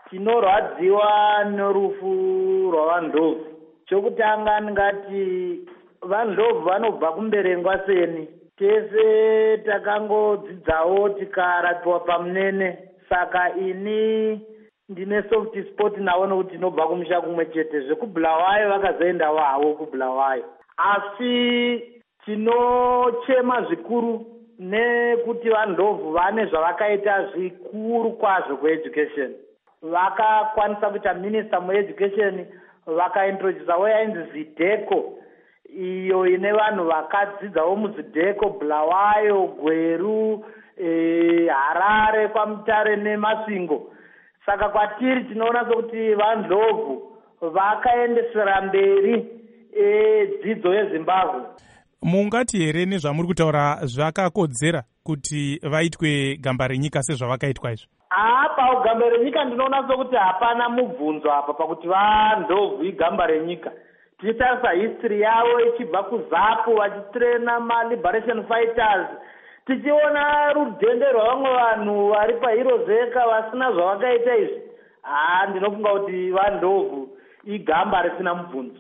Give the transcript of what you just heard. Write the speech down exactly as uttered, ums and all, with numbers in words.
tinorwadziwa norufu rwavandlovu. Chokutanga ndingati vandlovu vanobva kumberengwa seni. Tese takangodzidzawo tikarapiwa pamunene. Saka ini ndine soft spot nawo nokuti tinobva kumusha kumwe chete. Zvekubulawayo vakazoendawo havo kubulawayo. Asi tinochema zvikuru nekuti vandlovu vane zvavakaita zvikuru kwazvo kueducation. Vakakwanisa kuita minista mueducation, vakaintrodusawo yainzi zidheko, iyo ine vanhu vakadzidzawo muzidheko, Bulawayo, Gweru, e, Harare, kwaMutare neMasvingo. Saka kwatiri tinoona sokuti vandlovu vakaendesera mberi e, dzidzo yeZimbabwe. Mungati here nezvamuri kutaura zvakakodzera kuti vaitwe gamba renyika sezvavakaitwa izvo? Apa gamba renyika ndinoona sokuti hapana mubvunzo apa pakuti vandlovu igamba renyika. Tichitarisa history yavo ichibva kuZAPU vachitrena ma-liberation fighters, tichiona rudhende rwavamwe vanhu vari pahirozeka vasina zvavakaita izvi. Ah, ndinofunga kuti vandlovu igamba risina mubvunzo.